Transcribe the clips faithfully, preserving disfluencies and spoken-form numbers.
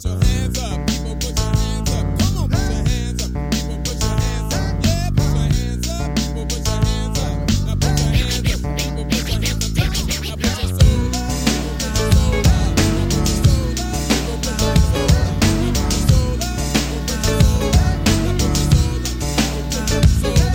put your hands up. People, put your hands up. Come on, put your hands up. People, put your hands up. Yeah, put your hands up. People, put your hands up. Now put your hands up. People, put your hands up. Come on. Now put your soul up. People, put your soul up. Now put your soul up. People, put your soul up. Now put your soul up. People, put your soul up. Now put your soul up. People, put your soul up.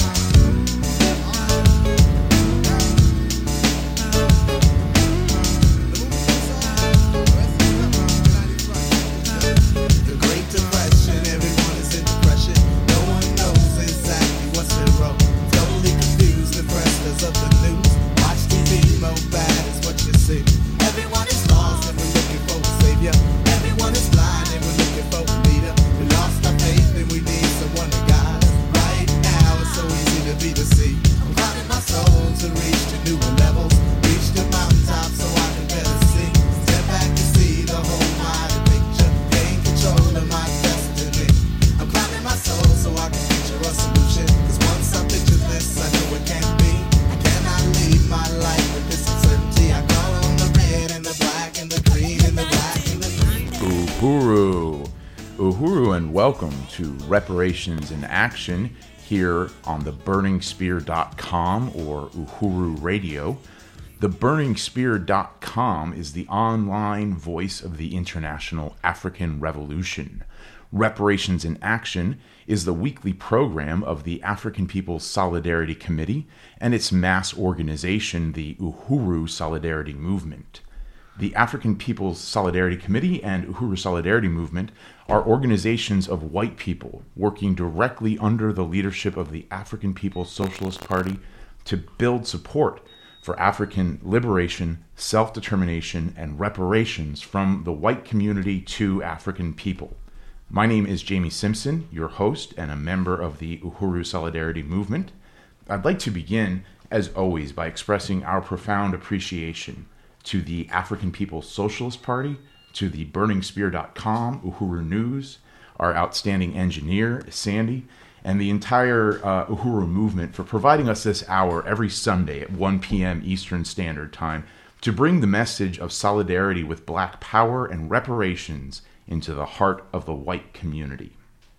Welcome to Reparations in Action here on the burning spear dot com or Uhuru Radio. The burning spear dot com is the online voice of the International African Revolution. Reparations in Action is the weekly program of the African People's Solidarity Committee and its mass organization, the Uhuru Solidarity Movement. The African People's Solidarity Committee and Uhuru Solidarity Movement are organizations of white people working directly under the leadership of the African People's Socialist Party to build support for African liberation, self-determination, and reparations from the white community to African people. My name is Jamie Simpson, your host and a member of the Uhuru Solidarity Movement. I'd like to begin, as always, by expressing our profound appreciation to the African People's Socialist Party, to the burning spear dot com, Uhuru News, our outstanding engineer, Sandy, and the entire uh, Uhuru movement for providing us this hour every Sunday at one p.m. Eastern Standard Time to bring the message of solidarity with Black power and reparations into the heart of the white community.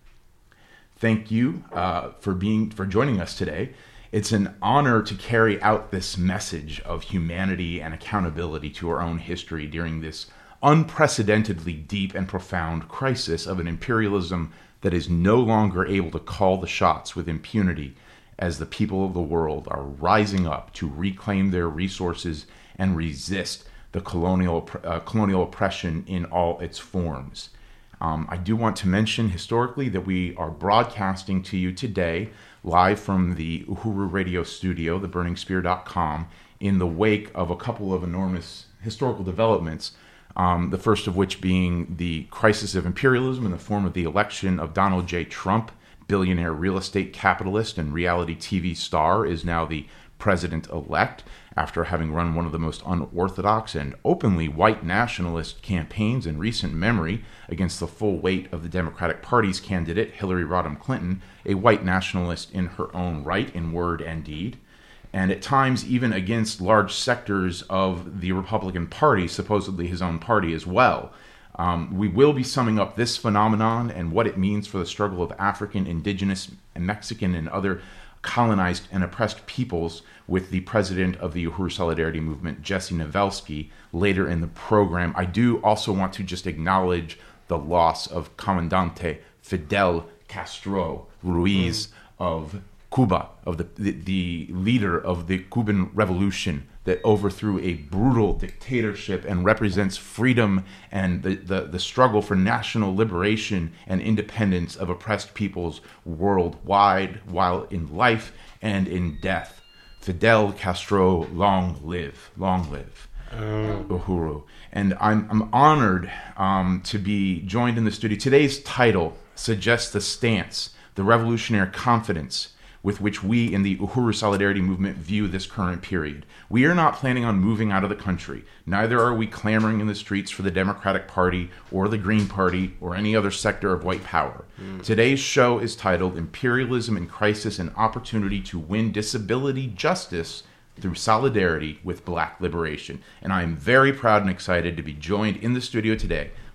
Thank you uh, for being for joining us today. It's an honor to carry out this message of humanity and accountability to our own history during this unprecedentedly deep and profound crisis of an imperialism that is no longer able to call the shots with impunity as the people of the world are rising up to reclaim their resources and resist the colonial uh, colonial oppression in all its forms. Um, I do want to mention historically that we are broadcasting to you today live from the Uhuru Radio studio, the burning spear dot com, in the wake of a couple of enormous historical developments, um, the first of which being the crisis of imperialism in the form of the election of Donald J. Trump, billionaire real estate capitalist and reality T V star, is now the president-elect after having run one of the most unorthodox and openly white nationalist campaigns in recent memory against the full weight of the Democratic Party's candidate, Hillary Rodham Clinton, a white nationalist in her own right, in word and deed, and at times even against large sectors of the Republican Party, supposedly his own party as well. Um, we will be summing up this phenomenon and what it means for the struggle of African, indigenous, and Mexican, and other colonized and oppressed peoples with the president of the Uhuru Solidarity Movement, Jesse Novelsky, later in the program. I do also want to just acknowledge the loss of Comandante Fidel Castro Ruiz mm. of Cuba, of the, the the leader of the Cuban Revolution that overthrew a brutal dictatorship and represents freedom and the, the, the struggle for national liberation and independence of oppressed peoples worldwide, while in life and in death. Fidel Castro, long live, long live. Oh. Uhuru. And I'm, I'm honored um, to be joined in the studio. Today's title suggests the stance, the revolutionary confidence with which we in the Uhuru Solidarity Movement view this current period. We are not planning on moving out of the country. Neither are we clamoring in the streets for the Democratic Party or the Green Party or any other sector of white power. Mm. Today's show is titled Imperialism in Crisis, an Opportunity to Win Disability Justice through Solidarity with Black Liberation. And I am very proud and excited to be joined in the studio today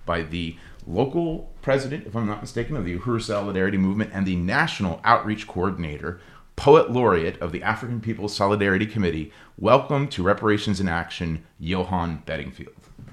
by the local president, if I'm not mistaken, of the Uhuru Solidarity Movement and the national outreach coordinator, poet laureate of the African People's Solidarity Committee. Welcome to Reparations in Action, Johan Bedingfield.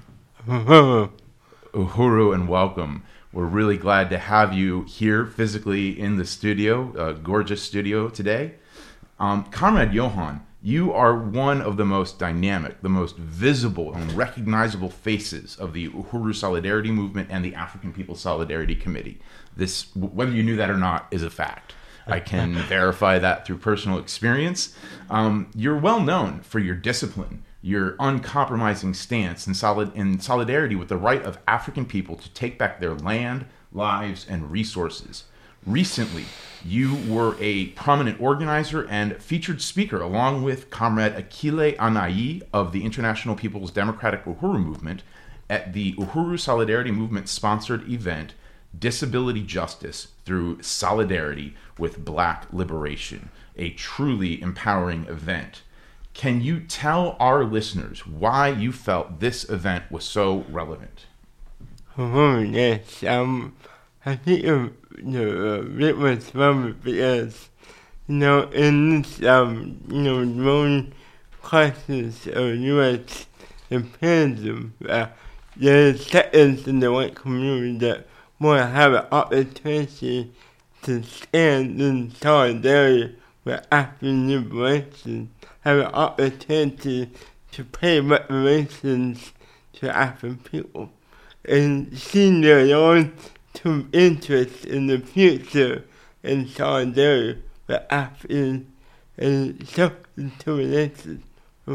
Uhuru, and welcome. We're really glad to have you here physically in the studio, a gorgeous studio today. Um, Comrade Johan, you are one of the most dynamic, the most visible and recognizable faces of the Uhuru Solidarity Movement and the African People's Solidarity Committee. This, whether you knew that or not, is a fact. I can verify that through personal experience. Um, you're well known for your discipline, your uncompromising stance in, solid, in solidarity with the right of African people to take back their land, lives, and resources. Recently, you were a prominent organizer and featured speaker along with Comrade Akile Anayi of the International People's Democratic Uhuru Movement at the Uhuru Solidarity Movement sponsored event, Disability Justice Through Solidarity with Black Liberation, a truly empowering event. Can you tell our listeners why you felt this event was so relevant? Oh, yes. Um, I think uh, the, uh, it was relevant because, you know, in this, um, you know, growing crisis of U S imperialism, uh, there's sectors in the white community that want to have an opportunity to stand in solidarity with African liberation, have an opportunity to pay reparations to African people, and see their own to interest in the future in solidarity with African and self-determination.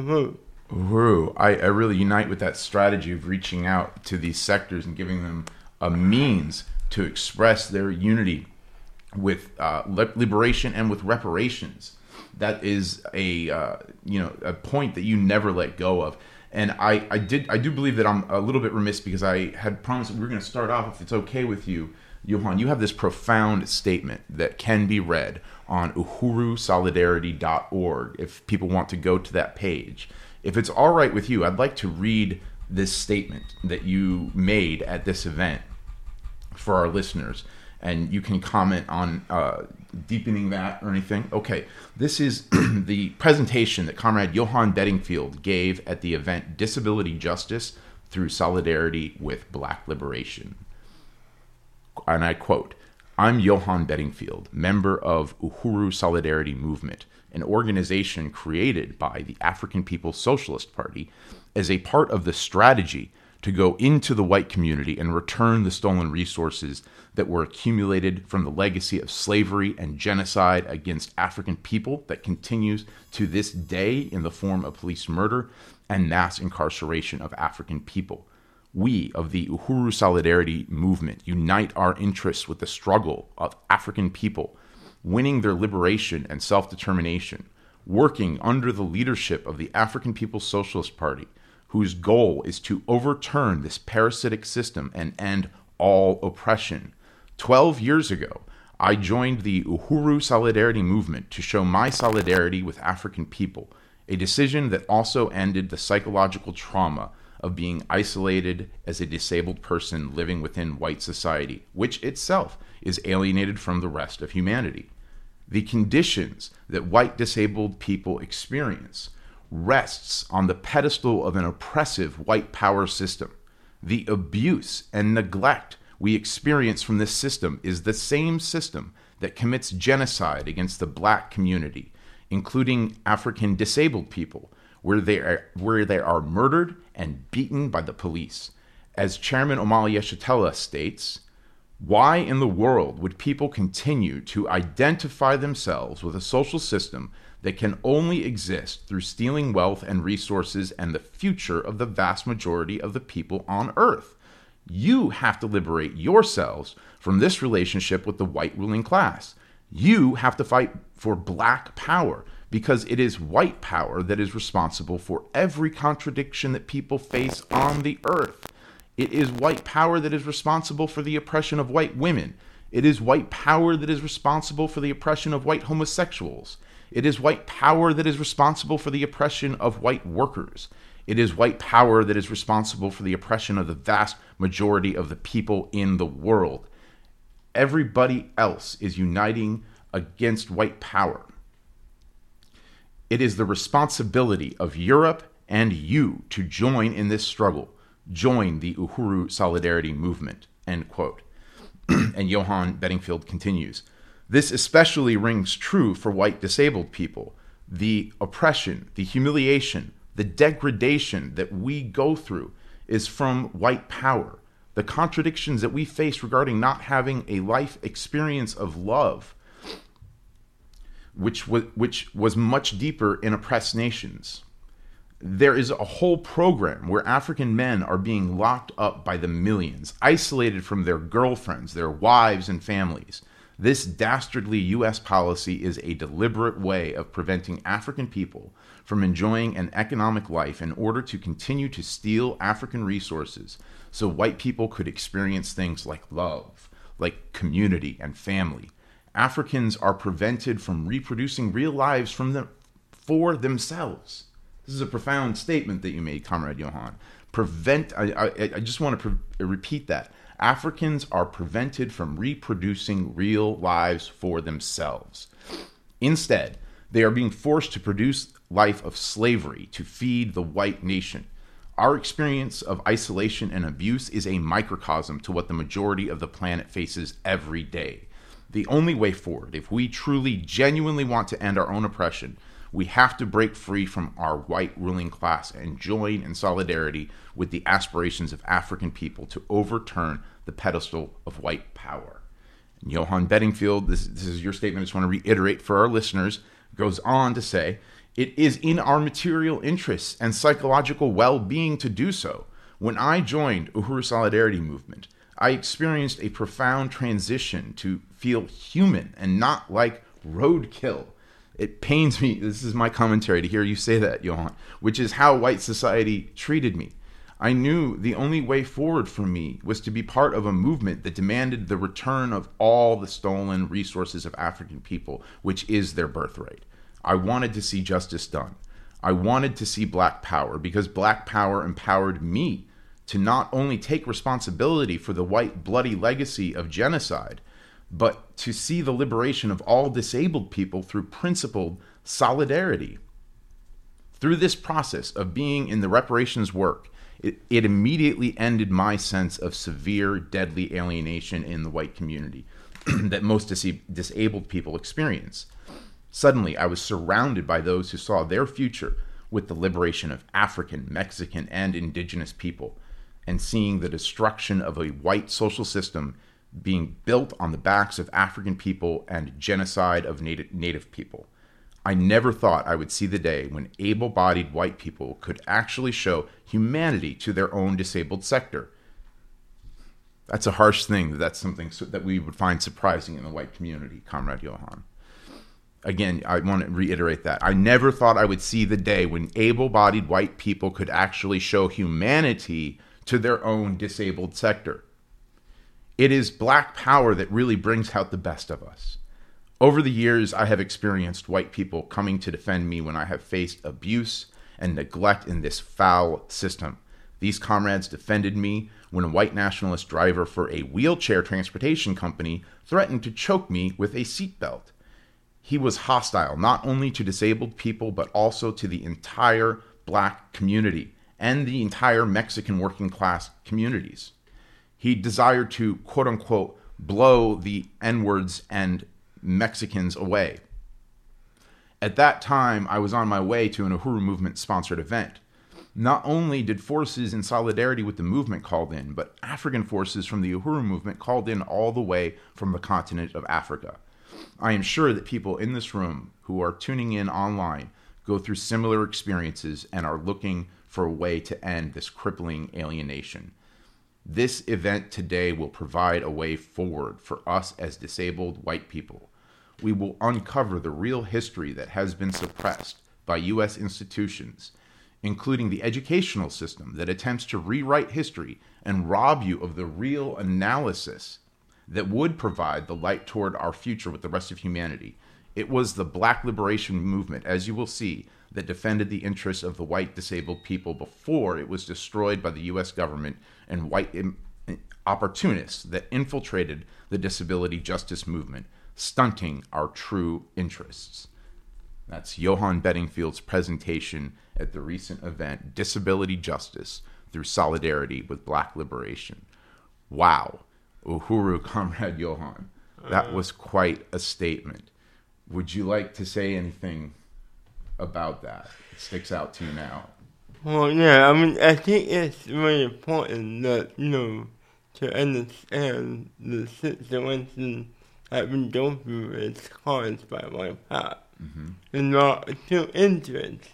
Uhuru, I, I really unite with that strategy of reaching out to these sectors and giving them a means to express their unity with uh, liberation and with reparations. That is a uh, you know a point that you never let go of. And I, I did I do believe that I'm a little bit remiss because I had promised that we were going to start off, if it's okay with you, Johan. You have this profound statement that can be read on uhuru solidarity dot org if people want to go to that page. If it's all right with you, I'd like to read this statement that you made at this event for our listeners, and you can comment on uh, deepening that or anything. Okay, this is the presentation that Comrade Johan Bedingfield gave at the event Disability Justice Through Solidarity with Black Liberation. And I quote, "I'm Johan Bedingfield, member of Uhuru Solidarity Movement, an organization created by the African People's Socialist Party as a part of the strategy to go into the white community and return the stolen resources that were accumulated from the legacy of slavery and genocide against African people that continues to this day in the form of police murder and mass incarceration of African people. We of the Uhuru Solidarity Movement unite our interests with the struggle of African people, winning their liberation and self-determination, working under the leadership of the African People's Socialist Party, whose goal is to overturn this parasitic system and end all oppression. Twelve years ago, I joined the Uhuru Solidarity Movement to show my solidarity with African people, a decision that also ended the psychological trauma of being isolated as a disabled person living within white society, which itself is alienated from the rest of humanity. The conditions that white disabled people experience rests on the pedestal of an oppressive white power system. The abuse and neglect we experience from this system is the same system that commits genocide against the black community, including African disabled people, where they are, where they are murdered and beaten by the police. As Chairman Omali Yeshitela states, why in the world would people continue to identify themselves with a social system that can only exist through stealing wealth and resources and the future of the vast majority of the people on Earth? You have to liberate yourselves from this relationship with the white ruling class. You have to fight for black power, because it is white power that is responsible for every contradiction that people face on the earth. It is white power that is responsible for the oppression of white women. It is white power that is responsible for the oppression of white homosexuals. It is white power that is responsible for the oppression of white workers. It is white power that is responsible for the oppression of the vast majority of the people in the world. Everybody else is uniting against white power. It is the responsibility of Europe and you to join in this struggle. Join the Uhuru Solidarity Movement, end quote. And Johan Bedingfield continues, this especially rings true for white disabled people. The oppression, the humiliation, the degradation that we go through is from white power. The contradictions that we face regarding not having a life experience of love, which was, which was much deeper in oppressed nations. There is a whole program where African men are being locked up by the millions, isolated from their girlfriends, their wives, and families. This dastardly U S policy is a deliberate way of preventing African people from enjoying an economic life in order to continue to steal African resources so white people could experience things like love, like community and family. Africans are prevented from reproducing real lives from them, for themselves. This is a profound statement that you made, Comrade Johan. Prevent, I, I, I just want to pre- repeat that. Africans are prevented from reproducing real lives for themselves. Instead, they are being forced to produce life of slavery to feed the white nation. Our experience of isolation and abuse is a microcosm to what the majority of the planet faces every day. The only way forward, if we truly, genuinely want to end our own oppression, we have to break free from our white ruling class and join in solidarity with the aspirations of African people to overturn the pedestal of white power. And Johan Bedingfield, this, this is your statement, I just want to reiterate for our listeners, goes on to say, it is in our material interests and psychological well-being to do so. When I joined Uhuru Solidarity Movement, I experienced a profound transition to feel human and not like roadkill. It pains me, this is my commentary, to hear you say that, Johan, which is how white society treated me. I knew the only way forward for me was to be part of a movement that demanded the return of all the stolen resources of African people, which is their birthright. I wanted to see justice done. I wanted to see black power because black power empowered me to not only take responsibility for the white bloody legacy of genocide, but to see the liberation of all disabled people through principled solidarity. Through this process of being in the reparations work, it, it immediately ended my sense of severe, deadly alienation in the white community that most dis- disabled people experience. Suddenly, I was surrounded by those who saw their future with the liberation of African, Mexican, and indigenous people, and seeing the destruction of a white social system being built on the backs of African people and genocide of native, native people. I never thought I would see the day when able-bodied white people could actually show humanity to their own disabled sector. That's a harsh thing. That's something so, that we would find surprising in the white community, Comrade Johan. Again, I want to reiterate that. I never thought I would see the day when able-bodied white people could actually show humanity to their own disabled sector. It is black power that really brings out the best of us. Over the years, I have experienced white people coming to defend me when I have faced abuse and neglect in this foul system. These comrades defended me when a white nationalist driver for a wheelchair transportation company threatened to choke me with a seatbelt. He was hostile not only to disabled people, but also to the entire black community and the entire Mexican working class communities. He desired to, quote unquote, blow the N-words and Mexicans away. At that time, I was on my way to an Uhuru Movement sponsored event. Not only did forces in solidarity with the movement called in, but African forces from the Uhuru Movement called in all the way from the continent of Africa. I am sure that people in this room who are tuning in online go through similar experiences and are looking for a way to end this crippling alienation. This event today will provide a way forward for us as disabled white people. We will uncover the real history that has been suppressed by U S institutions, including the educational system that attempts to rewrite history and rob you of the real analysis that would provide the light toward our future with the rest of humanity. It was the Black Liberation Movement, as you will see, that defended the interests of the white disabled people before it was destroyed by the U S government and white im- opportunists that infiltrated the disability justice movement, stunting our true interests. That's Johann Bedingfield's presentation at the recent event, Disability Justice Through Solidarity with Black Liberation. Wow. Uhuru, Comrade Johann. That was quite a statement. Would you like to say anything about that? It sticks out to you now. Well, yeah, I mean, I think it's very important that, you know, to understand the situation that we go through is caused by white power. Mm-hmm. And not to interest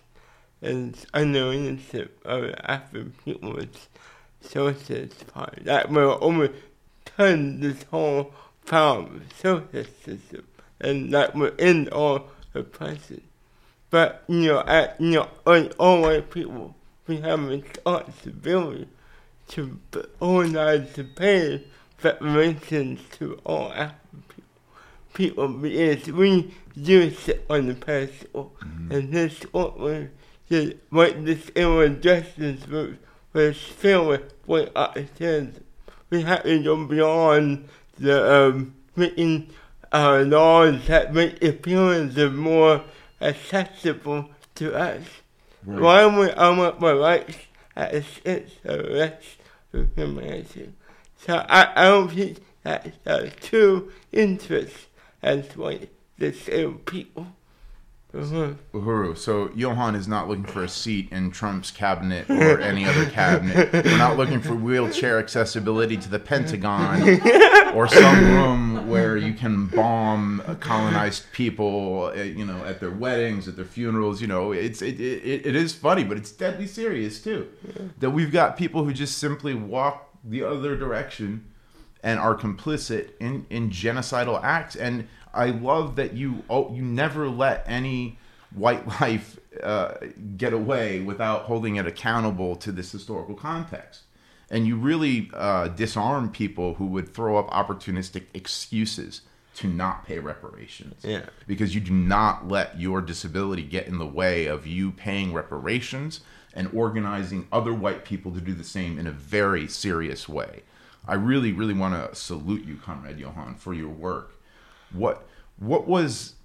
is under leadership of the African People's Socialist Party. That will overturn this whole power socialist system, and that will end all oppression. But, you know, at, you know, all, all white people, we have a responsibility to organize to pay reparations to all African people, people because we do sit on the pedestal, mm-hmm. and this what was the what this era justice was, was filled with white opportunities. We have to go beyond the um, written uh, laws that make the feelings more accessible to us. Right. Why would I want my rights at the sense of rest of humanity? So I, I don't think that's a true interest as white disabled people. Uh-huh. Uhuru, so Johann is not looking for a seat in Trump's cabinet or any other cabinet. We're not looking for wheelchair accessibility to the Pentagon or some room where you can bomb colonized people, you know, at their weddings, at their funerals. You know, it's it it, it is funny, but it's deadly serious too. That we've got people who just simply walk the other direction and are complicit in, in genocidal acts. And I love that you oh, you never let any white life uh, get away without holding it accountable to this historical context. And you really uh, disarm people who would throw up opportunistic excuses to not pay reparations. Yeah. Because you do not let your disability get in the way of you paying reparations and organizing other white people to do the same in a very serious way. I really, really want to salute you, Comrade Johann, for your work. What what was,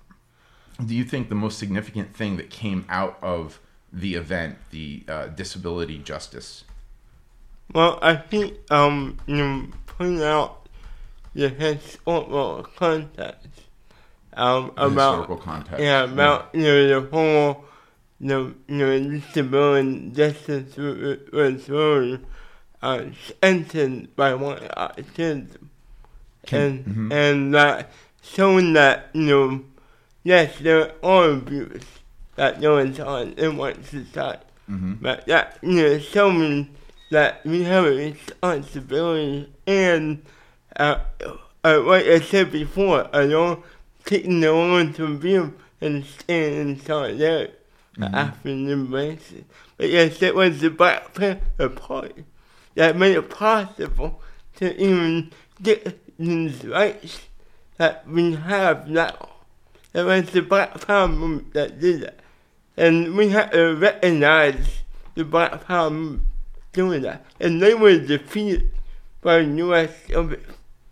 do you think, the most significant thing that came out of the event, the uh, disability justice? Well, I think um, you know, putting out the historical context um, The about historical context. yeah about yeah. you know the whole the you know disability justice was really uh, strengthened by one activism, and mm-hmm. and that. Showing that, you know, yes, there are abuse that goes on in one society, mm-hmm. but that, you know, showing that we have a responsibility and, uh, uh, like I said before, I know, taking the own to view and standing in solidarity mm-hmm. after liberation. But yes, it was the Black Panther Party that made it possible to even get these rights that we have now. It was the Black Power movement that did that. And we have to recognize the Black Power movement doing that. And they were defeated by the U S government.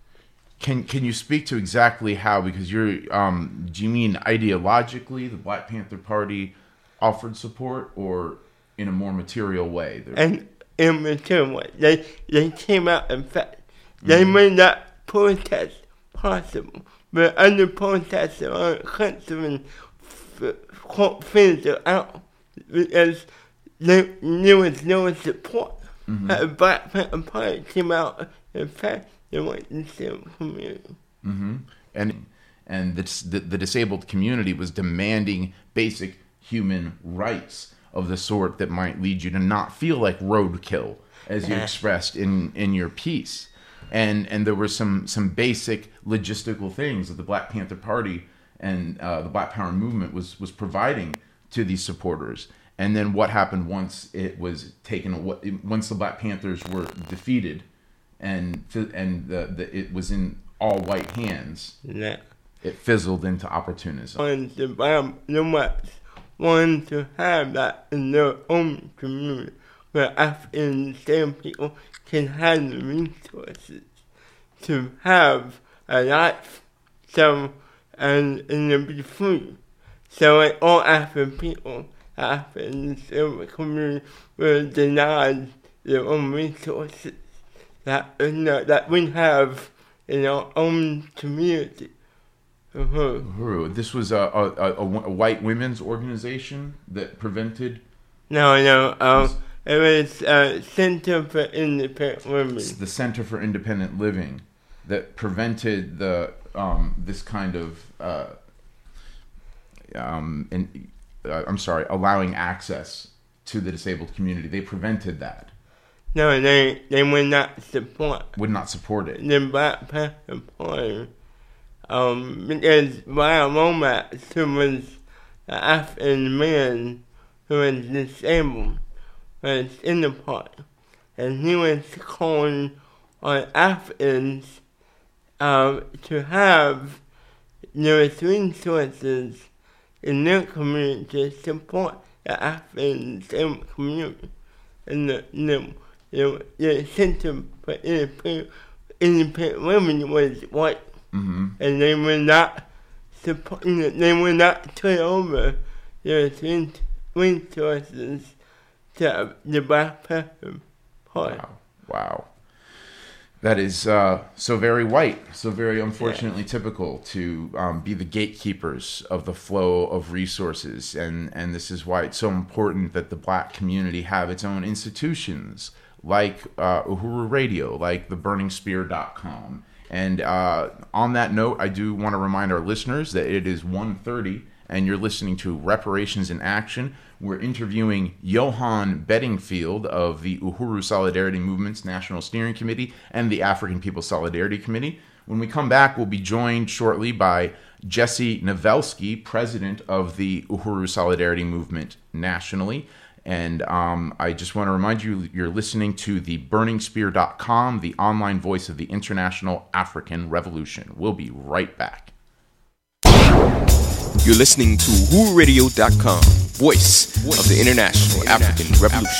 Can can you speak to exactly how, because you're, um, do you mean ideologically the Black Panther Party offered support, or in a more material way? They're... And in a material way. They, they came out and fact. They mm-hmm. made that protest possible, but under protest are constantly figured out because there, there was no support. Mm-hmm. The Black Panther Party came out and fact they went to the community. Mm-hmm. And and the, the the disabled community was demanding basic human rights of the sort that might lead you to not feel like roadkill, as you expressed in, in your piece. And and there were some some basic logistical things that the Black Panther Party and uh, the Black Power movement was was providing to these supporters. And then what happened once it was taken, once the Black Panthers were defeated, and and the, the it was in all white hands. Yeah. It fizzled into opportunism. And the, um, the wanted to have that in their own community, where African enslaved people can have the resources to have a life, so, and, and to be free. So like all African people, African enslaved community were denied their own resources that, you know, that we have in our own community. Uh-huh. Uhuru. This was a, a, a, a white women's organization that prevented No, no, uh, it was uh, Center for Independent Women. the Center for Independent Living that prevented the um, this kind of uh, um, and uh, I'm sorry, allowing access to the disabled community. They prevented that. No, they they would not support Would not support it. the Black Panther Party. Um, because Brian Lomax, who was an African man who was disabled, was in the party. And he was calling on Africans um, to have those resources in their community to support the African disabled community. And the, the, the, the Center for Independent, Independent Women was white. Mm-hmm. And they were not support, they were not turn over their resources to the Black Panther Party. Wow. Wow. That is uh, so very white, so very unfortunately yeah. typical to um, be the gatekeepers of the flow of resources. And, and this is why it's so important that the Black community have its own institutions like uh, Uhuru Radio, like the burning spear dot com. And uh, on that note, I do want to remind our listeners that it is one thirty and you're listening to Reparations in Action. We're interviewing Johan Bedingfield of the Uhuru Solidarity Movement's National Steering Committee and the African People's Solidarity Committee. When we come back, we'll be joined shortly by Jesse Novelski, president of the Uhuru Solidarity Movement nationally. And um, I just want to remind you, you're listening to the burning spear dot com, the online voice of the International African Revolution. We'll be right back. You're listening to Uhuru Radio dot com, voice of the International African Revolution.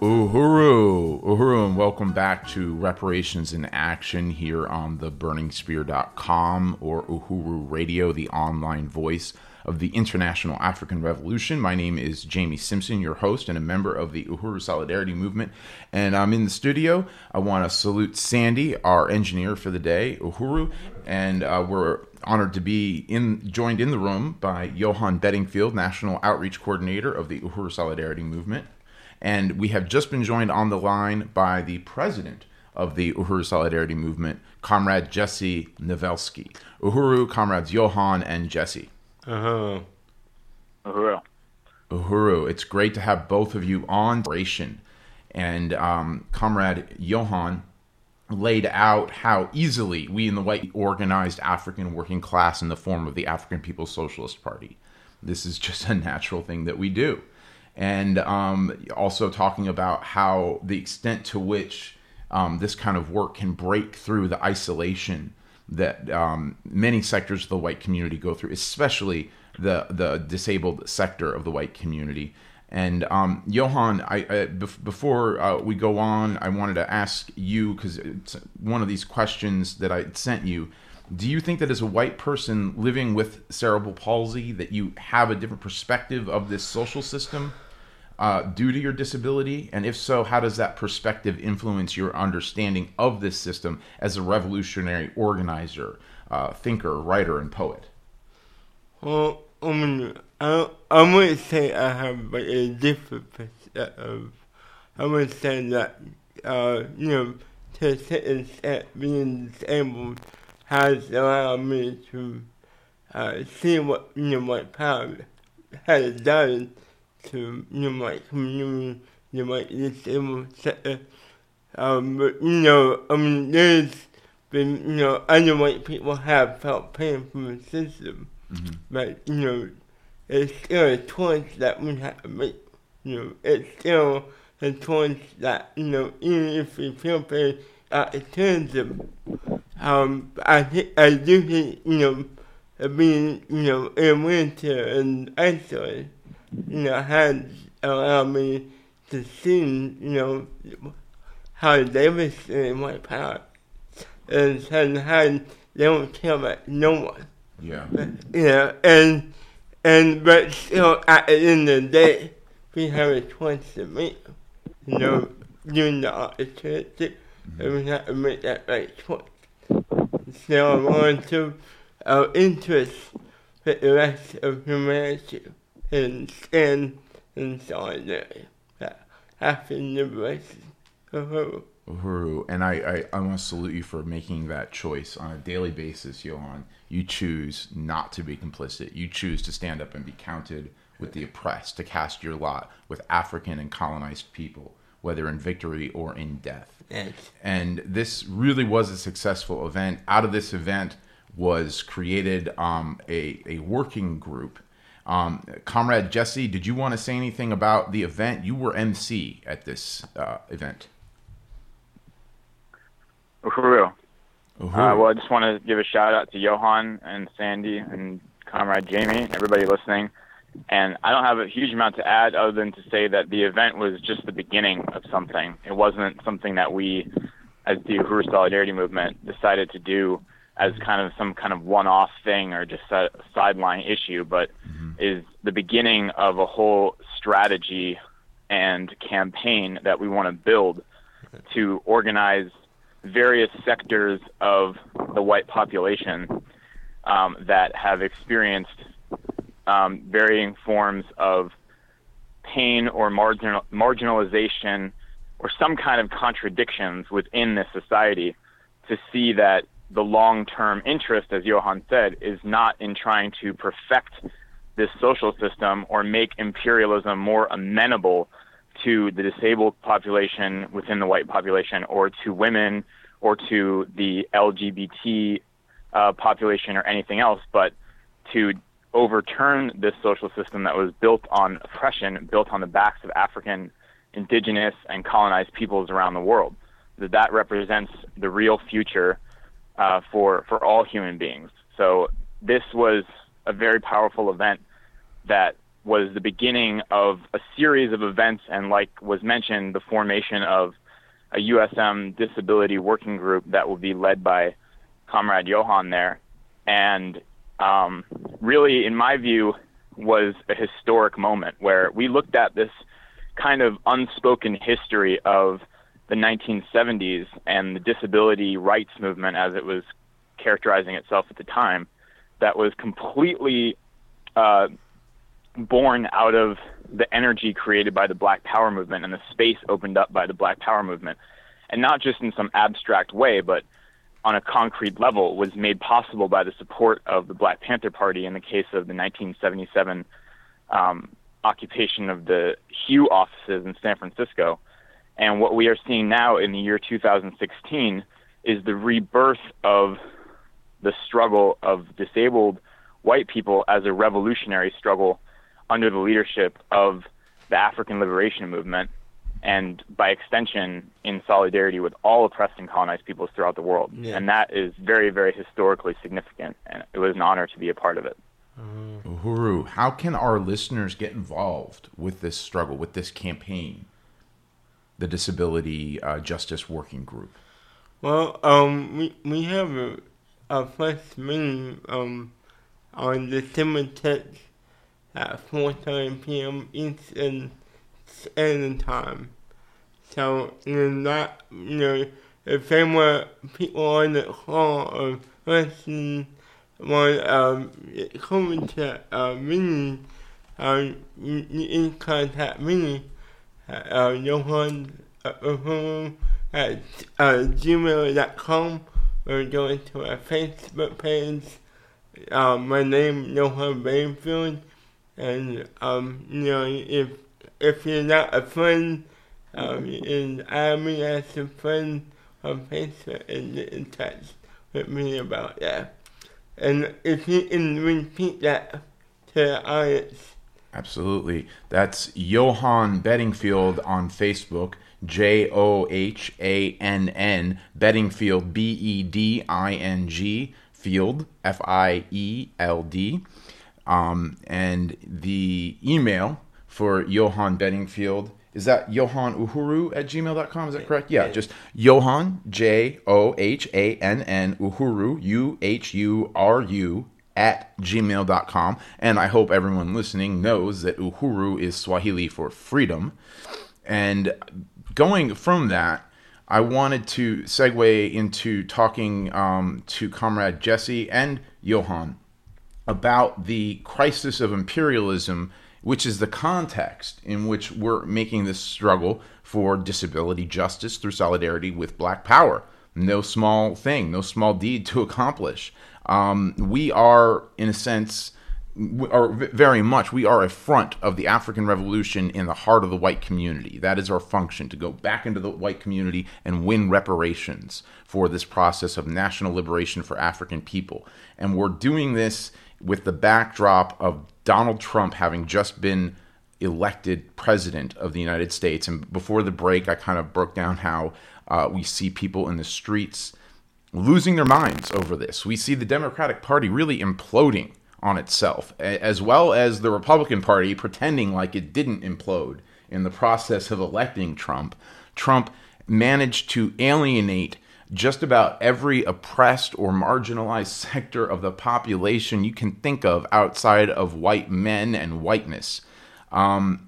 Uhuru, Uhuru, and welcome back to Reparations in Action here on the burning spear dot com or Uhuru Radio, the online voice of the International African Revolution. My name is Jamie Simpson, your host and a member of the Uhuru Solidarity Movement, and I'm in the studio. I want to salute Sandy, our engineer for the day, Uhuru, and uh, we're honored to be in joined in the room by Johan Bedingfield, National Outreach Coordinator of the Uhuru Solidarity Movement. And we have just been joined on the line by the president of the Uhuru Solidarity Movement, Comrade Jesse Novelski. Uhuru, comrades Johan and Jesse. Uh-huh. Uhuru. Uhuru, it's great to have both of you on. And um, Comrade Johan laid out how easily we in the white organized African working class in the form of the African People's Socialist Party. This is just a natural thing that we do. And um, also talking about how the extent to which um, this kind of work can break through the isolation that um, many sectors of the white community go through, especially the the disabled sector of the white community. And um, Johan, I, I, before uh, we go on, I wanted to ask you, because it's one of these questions that I sent you. Do you think that as a white person living with cerebral palsy that you have a different perspective of this social system uh, due to your disability? And if so, how does that perspective influence your understanding of this system as a revolutionary organizer, uh, thinker, writer, and poet? Well, I mean, I, I would say I have a different perspective. I would say that, uh, you know, to a certain extent, being disabled has allowed me to uh, see what, you know, what power has done to, you know, my community, you know, my disabled sector. Um, but, you know, I mean, there's been, you know, other white people have felt pain from the system, mm-hmm. but, you know, it's still a choice that we have to make. You know, it's still a choice that, you know, even if we feel pain at the terrorism, Um, I think I do think, you know, being, you know, in a wheelchair and isolated, you know, has allowed me to see, you know, how devastating white power is and how they don't care about no one. Yeah. You know, and, and, but still, at the end of the day, we have a choice to make, you know, during the opportunity, and we have to make that right choice. So I want to our interests with the rest of humanity and stand in solidarity. African liberation. Uhuru. Uhuru. And I, I, I want to salute you for making that choice on a daily basis, Johan. You choose not to be complicit. You choose to stand up and be counted with the oppressed, to cast your lot with African and colonized people, whether in victory or in death. Yes. And this really was a successful event. Out of this event was created um, a, a working group. Um, Comrade Jesse, did you want to say anything about the event? You were M C at this uh, event. Uhuru. Uhuru. Uh, well, I just want to give a shout out to Johan and Sandy and Comrade Jamie, everybody listening. And I don't have a huge amount to add other than to say that the event was just the beginning of something. It wasn't something that we, as the Uhuru Solidarity Movement, decided to do as kind of some kind of one-off thing or just a sideline issue, but mm-hmm. is the beginning of a whole strategy and campaign that we want to build to organize various sectors of the white population um, that have experienced Um, varying forms of pain or marginal, marginalization or some kind of contradictions within this society, to see that the long-term interest, as Johan said, is not in trying to perfect this social system or make imperialism more amenable to the disabled population within the white population, or to women, or to the L G B T uh, population, or anything else, but to overturn this social system that was built on oppression, built on the backs of African, indigenous, and colonized peoples around the world. That that represents the real future uh, for for all human beings. So this was a very powerful event that was the beginning of a series of events, and like was mentioned, the formation of a U S M disability working group that will be led by Comrade Johan there. And um, really, in my view, was a historic moment where we looked at this kind of unspoken history of the nineteen seventies and the disability rights movement as it was characterizing itself at the time, that was completely uh, born out of the energy created by the Black Power movement and the space opened up by the Black Power movement. And not just in some abstract way, but on a concrete level, was made possible by the support of the Black Panther Party in the case of the nineteen seventy-seven um, occupation of the Hugh offices in San Francisco. And what we are seeing now in the year two thousand sixteen is the rebirth of the struggle of disabled white people as a revolutionary struggle under the leadership of the African Liberation Movement, and by extension in solidarity with all oppressed and colonized peoples throughout the world. Yeah. And that is very, very historically significant, and it was an honor to be a part of it. Uhuru, how can our listeners get involved with this struggle, with this campaign, the Disability uh, Justice Working Group? Well, um, we, we have a, a first meeting um, on December tenth at four thirty p.m. Eastern Standard Time. So, you know, that, you know, if there were people on the call or listening want um, come to a meeting, uh, you, you can contact me at uh, Johan uh, at uh, gmail dot com or go to our Facebook page. Uh, my name Johan Bedingfield, and um, you know, if if you're not a friend, um, you can add me as a friend on Facebook and get in touch with me about that. And if you can repeat that to the audience. Absolutely. That's Johan Bedingfield on Facebook, J O H A N N, Bedingfield, B E D I N G, Field, F I E L D. Um, and the email for Johan Bedingfield, is that Johan Uhuru at gmail dot com? Is that correct? Yeah, just Johan, J O H A N N, Uhuru, U H U R U, at gmail dot com. And I hope everyone listening knows that Uhuru is Swahili for freedom. And going from that, I wanted to segue into talking um, to Comrade Jesse and Johan about the crisis of imperialism, which is the context in which we're making this struggle for disability justice through solidarity with Black Power. No small thing, no small deed to accomplish. Um, we are, in a sense, or very much, we are a front of the African Revolution in the heart of the white community. That is our function, to go back into the white community and win reparations for this process of national liberation for African people. And we're doing this with the backdrop of Donald Trump having just been elected president of the United States. And before the break, I kind of broke down how uh, we see people in the streets losing their minds over this. We see the Democratic Party really imploding on itself, as well as the Republican Party pretending like it didn't implode in the process of electing Trump. Trump managed to alienate just about every oppressed or marginalized sector of the population you can think of outside of white men and whiteness. Um,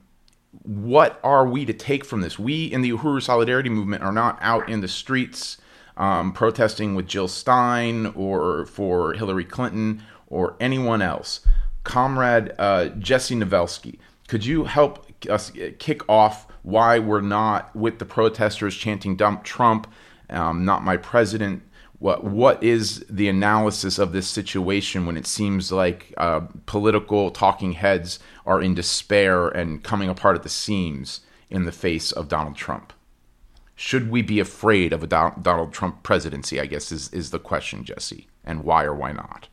what are we to take from this? We in the Uhuru Solidarity Movement are not out in the streets um, protesting with Jill Stein or for Hillary Clinton or anyone else. Comrade uh, Jesse Novelski, could you help us kick off why we're not with the protesters chanting "Dump Trump"? Um, not my president. What what is the analysis of this situation when it seems like uh, political talking heads are in despair and coming apart at the seams in the face of Donald Trump? Should we be afraid of a Don- Donald Trump presidency, I guess, is, is the question, Jesse, and why or why not?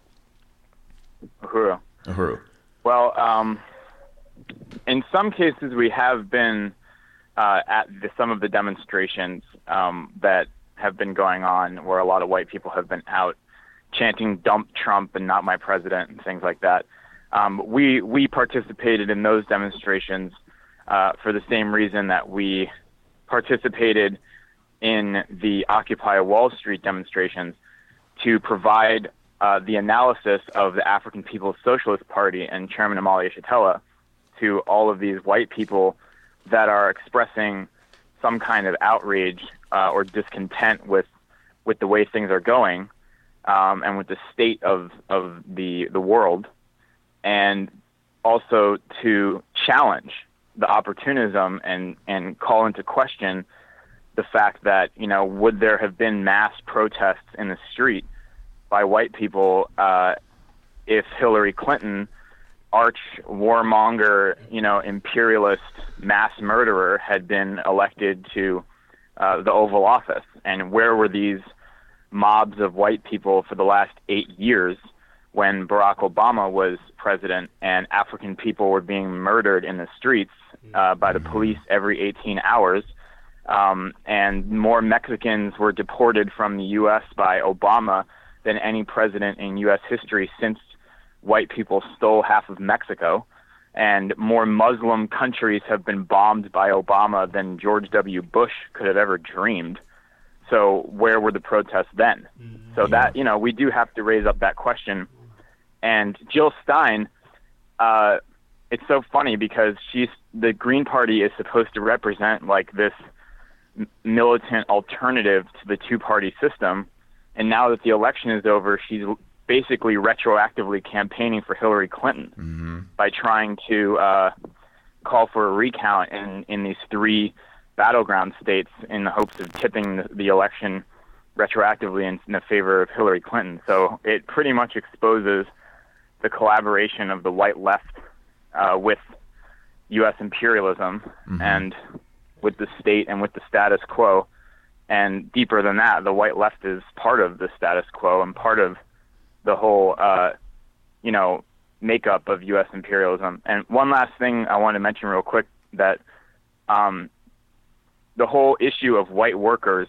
Uhuru. Uhuru. Well, um, in some cases we have been Uh, at the, some of the demonstrations um, that have been going on, where a lot of white people have been out chanting "Dump Trump" and "Not my president" and things like that. Um, we we participated in those demonstrations uh, for the same reason that we participated in the Occupy Wall Street demonstrations, to provide uh, the analysis of the African People's Socialist Party and Chairman Omali Yeshitela to all of these white people that are expressing some kind of outrage uh, or discontent with with the way things are going, um, and with the state of of the the world, and also to challenge the opportunism and and call into question the fact that, you know, would there have been mass protests in the street by white people uh, if Hillary Clinton, arch warmonger, you know, imperialist mass murderer, had been elected to uh, the Oval Office? And where were these mobs of white people for the last eight years when Barack Obama was president and African people were being murdered in the streets uh, by the police every eighteen hours? Um, and more Mexicans were deported from the U S by Obama than any president in U S history since white people stole half of Mexico. And more Muslim countries have been bombed by Obama than George W. Bush could have ever dreamed. So where were the protests then? Mm-hmm. So that, you know, we do have to raise up that question. And Jill Stein, uh, it's so funny because she's, the Green Party is supposed to represent like this militant alternative to the two-party system, and now that the election is over, she's basically retroactively campaigning for Hillary Clinton mm-hmm. by trying to uh, call for a recount in, in these three battleground states in the hopes of tipping the, the election retroactively in, in the favor of Hillary Clinton. So it pretty much exposes the collaboration of the white left uh, with U S imperialism mm-hmm. and with the state and with the status quo. And deeper than that, the white left is part of the status quo and part of the whole, uh, you know, makeup of U S imperialism. And one last thing I want to mention real quick, that um, the whole issue of white workers,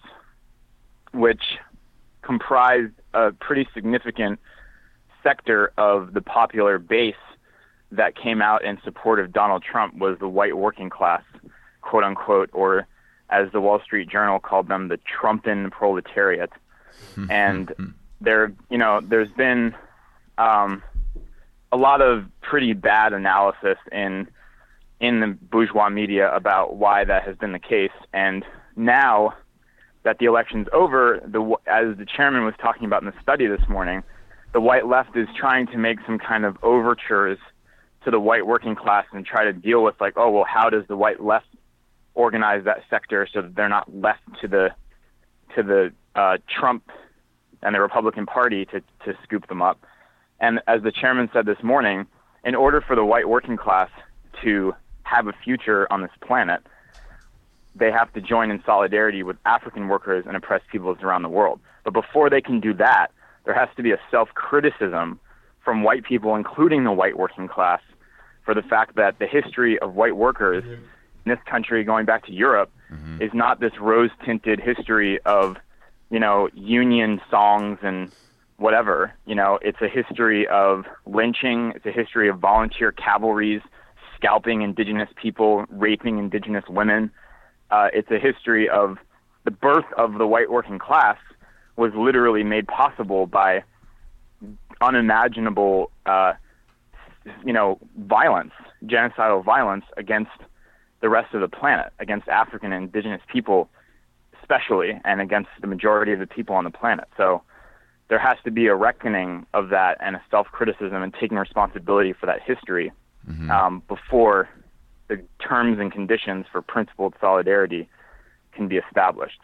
which comprised a pretty significant sector of the popular base that came out in support of Donald Trump, was the white working class, quote unquote, or as the Wall Street Journal called them, the Trumpan proletariat. And there, you know, there's been um, a lot of pretty bad analysis in in the bourgeois media about why that has been the case. And now that the election's over, the as the chairman was talking about in the study this morning, the white left is trying to make some kind of overtures to the white working class and try to deal with, like, oh, well, how does the white left organize that sector so that they're not left to the to the uh, Trump and the Republican Party to, to scoop them up. And as the chairman said this morning, in order for the white working class to have a future on this planet, they have to join in solidarity with African workers and oppressed peoples around the world. But before they can do that, there has to be a self-criticism from white people, including the white working class, for the fact that the history of white workers in this country, going back to Europe, mm-hmm. is not this rose-tinted history of, you know, union songs and whatever. You know, it's a history of lynching. It's a history of volunteer cavalries scalping indigenous people, raping indigenous women. Uh, it's a history of the birth of the white working class was literally made possible by unimaginable, uh, you know, violence, genocidal violence against the rest of the planet, against African and indigenous people especially, and against the majority of the people on the planet. So there has to be a reckoning of that and a self-criticism and taking responsibility for that history mm-hmm. um, before the terms and conditions for principled solidarity can be established.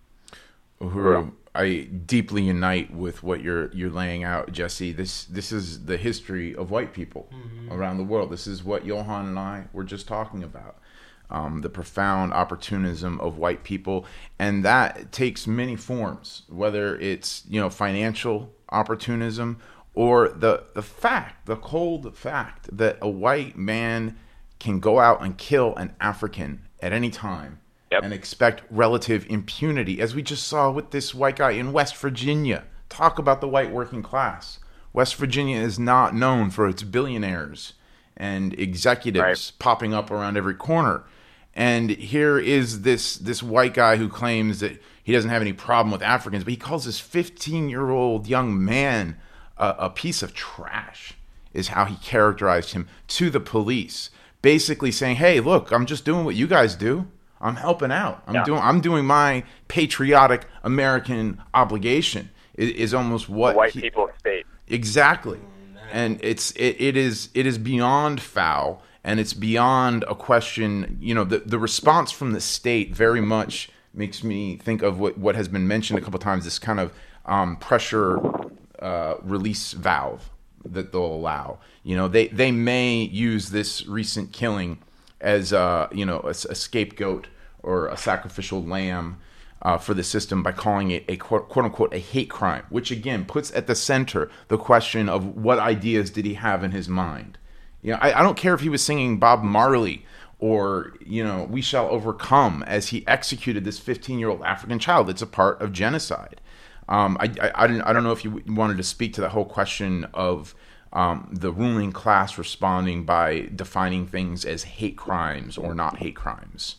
Uhuru, I deeply unite with what you're you're laying out, Jesse. This this is the history of white people mm-hmm. around the world. This is what Johan and I were just talking about. Um, the profound opportunism of white people, and that takes many forms, whether it's, you know, financial opportunism or the the fact, the cold fact that a white man can go out and kill an African at any time yep. and expect relative impunity, as we just saw with this white guy in West Virginia. Talk about the white working class. West Virginia is not known for its billionaires and executives Right. popping up around every corner. And here is this this white guy who claims that he doesn't have any problem with Africans, but he calls this fifteen-year-old young man a, a piece of trash, is how he characterized him to the police. Basically saying, hey, look, I'm just doing what you guys do. I'm helping out. I'm Yeah. doing I'm doing my patriotic American obligation, is, is almost what White he- people state. Exactly. And it's it, it is it is beyond foul, and it's beyond a question. You know, the, the response from the state very much makes me think of what, what has been mentioned a couple of times, this kind of um, pressure uh, release valve that they'll allow. You know, they, they may use this recent killing as uh, you know, a, a scapegoat or a sacrificial lamb Uh, for the system by calling it a quote, quote unquote a hate crime, which again puts at the center the question of what ideas did he have in his mind. You know, I, I don't care if he was singing Bob Marley or, you know, We Shall Overcome as he executed this fifteen-year-old African child. It's a part of genocide. Um, I, I, I, don't, I don't know if you wanted to speak to that whole question of um, the ruling class responding by defining things as hate crimes or not hate crimes.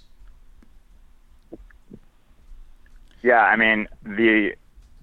Yeah, I mean, the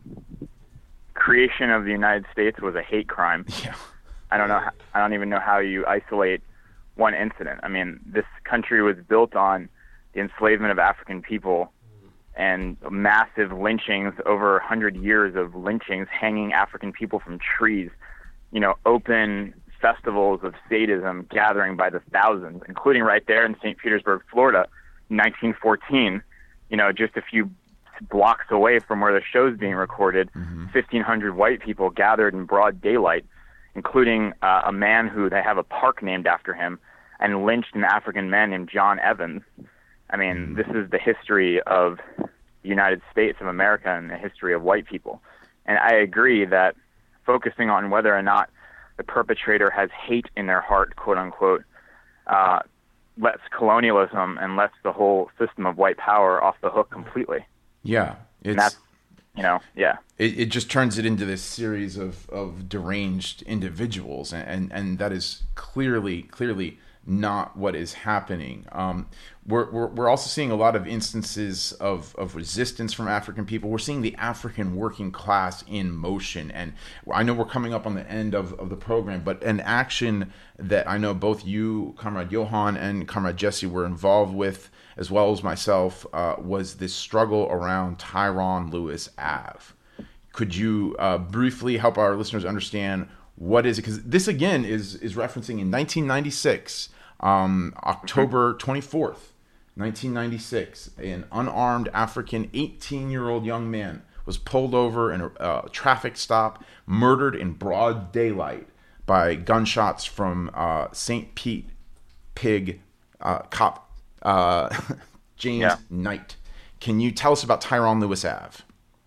creation of the United States was a hate crime. Yeah. I don't know. I don't even know how you isolate one incident. I mean, this country was built on the enslavement of African people and massive lynchings, over a hundred years of lynchings, hanging African people from trees. You know, open festivals of sadism gathering by the thousands, including right there in Saint Petersburg, Florida, nineteen fourteen. You know, just a few blocks away from where the show's being recorded, mm-hmm. fifteen hundred white people gathered in broad daylight, including uh, a man who they have a park named after him, and lynched an African man named John Evans. I mean, mm-hmm. this is the history of the United States of America and the history of white people. And I agree that focusing on whether or not the perpetrator has hate in their heart, quote unquote, uh, lets colonialism and lets the whole system of white power off the hook completely. Yeah, it's, and that's, you know, yeah. It, it just turns it into this series of, of deranged individuals, and, and, and that is clearly, clearly not what is happening. Um, we're, we're we're also seeing a lot of instances of, of resistance from African people. We're seeing the African working class in motion, and I know we're coming up on the end of, of the program, but an action that I know both you, Comrade Johan, and Comrade Jesse were involved with, as well as myself, uh, was this struggle around Tyrone Lewis Ave. Could you uh, briefly help our listeners understand what is it? Because this, again, is is referencing in nineteen ninety-six, um, October twenty-fourth, nineteen ninety-six, an unarmed African eighteen-year-old young man was pulled over in a uh, traffic stop, murdered in broad daylight by gunshots from uh, Saint Pete Pig uh, cop Uh, James yeah. Knight. Can you tell us about Tyrone Lewis Ave?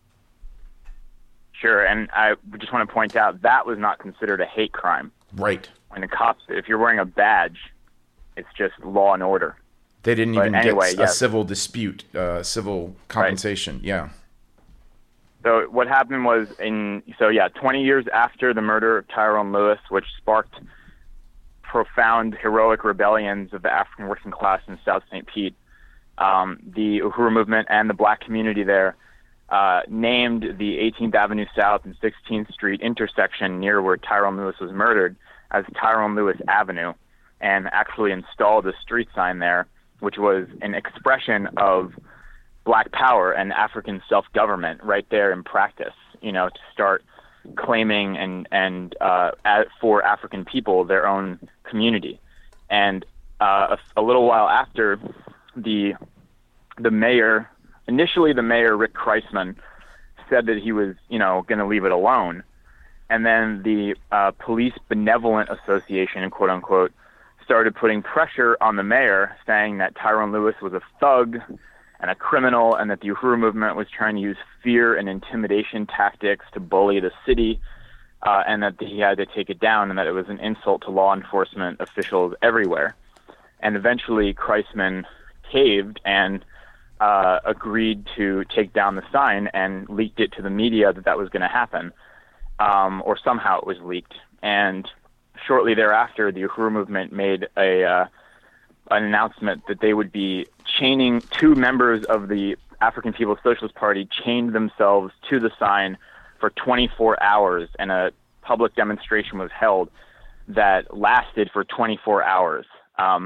Sure, and I just want to point out that was not considered a hate crime. Right. When the cops, if you're wearing a badge, it's just law and order. They didn't but even anyway, get yes. a civil dispute, uh, civil compensation. Right. Yeah. So what happened was in, so yeah, twenty years after the murder of Tyrone Lewis, which sparked profound heroic rebellions of the African working class in South Saint Pete, um, the Uhuru movement and the black community there uh, named the eighteenth Avenue South and sixteenth Street intersection near where Tyrone Lewis was murdered as Tyrone Lewis Avenue, and actually installed a street sign there, which was an expression of black power and African self-government right there in practice, you know, to start claiming and and uh, as, for African people their own community. And uh, a, a little while after, the the mayor, initially the mayor Rick Kreisman, said that he was, you know, going to leave it alone, and then the uh, Police Benevolent Association, quote unquote, started putting pressure on the mayor, saying that Tyrone Lewis was a thug and a criminal, and that the Uhuru movement was trying to use fear and intimidation tactics to bully the city, uh, and that he had to take it down, and that it was an insult to law enforcement officials everywhere. And eventually Kreisman caved and uh, agreed to take down the sign and leaked it to the media that that was going to happen. um, or somehow it was leaked. And shortly thereafter, the Uhuru movement made a uh, an announcement that they would be chaining two members of the African People's Socialist Party chained themselves to the sign for twenty-four hours, and a public demonstration was held that lasted for twenty-four hours. Um,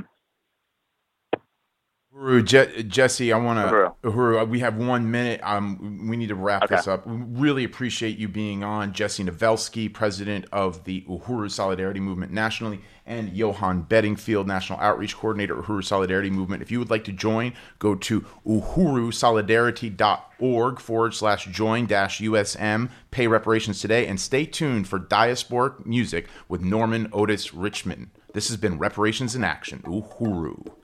Uhuru, Je- Jesse, I want to, Uhuru. Uhuru, we have one minute. Um, we need to wrap Okay. this up. We really appreciate you being on. Jesse Novelsky, president of the Uhuru Solidarity Movement nationally, and Johan Bedingfield, national outreach coordinator, Uhuru Solidarity Movement. If you would like to join, go to uhurusolidarity.org forward slash join dash USM. Pay reparations today, and stay tuned for diasporic music with Norman Otis Richmond. This has been Reparations in Action. Uhuru.